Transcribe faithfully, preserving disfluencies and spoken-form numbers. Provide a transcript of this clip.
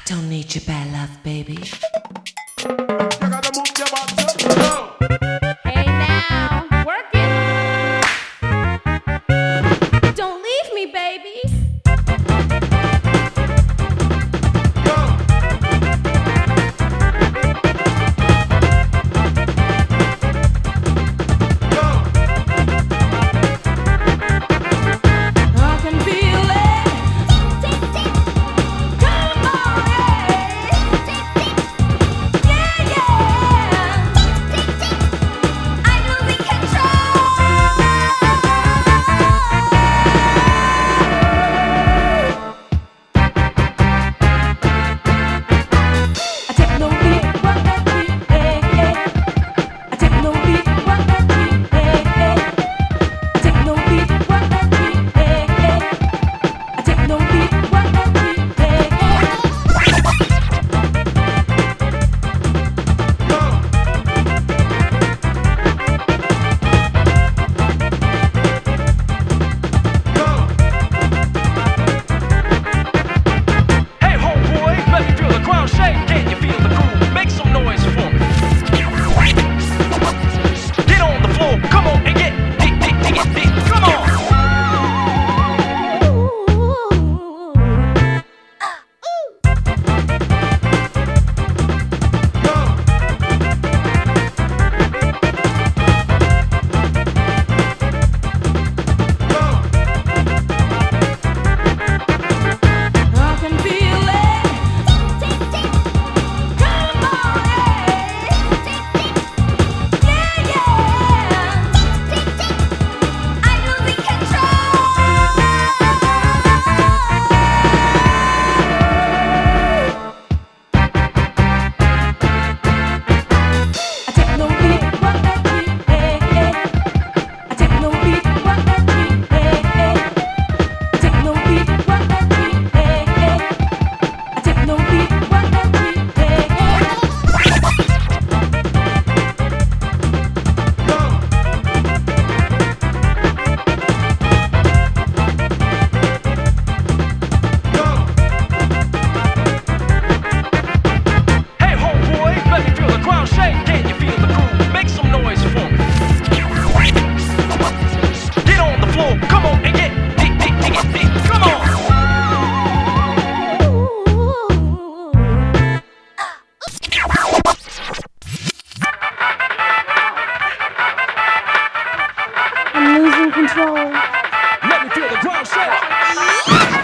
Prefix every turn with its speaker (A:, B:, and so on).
A: Don't need your bad love, baby.
B: You gotta move your body. Go.
C: Hey now, work it. Don't leave me, baby.
B: Go. Go.
C: I can feel it. Come on, yeah, yeah. I'm losing I take no beat, one, two, three, hey, hey. I take no beat, one, two, three, hey, hey. I take no beat, one, two, three, hey, hey. I take no beat, one, two, three, hey,
D: Hey, homeboy, let me feel the ground shake. Can you feel the groove? Make some noise for me. Get on the floor, come on and get dig, dig, dig it, dig. Come on.
C: I can feel it. Come on, yeah, yeah. I'm losing I take no beat, one, two, three, hey, hey. I take no beat, one, two, three, hey, hey. I take no beat, one, two, three, hey, hey. I take no beat, one, two, three, hey, hey.
D: Hey, homeboy, let me feel the ground shake. Can you feel the groove? Make some noise for me. Get on the floor, come on and get dig, dig, dig it, dig. Come on.
C: I'm losing control.
D: Let me feel the ground shake.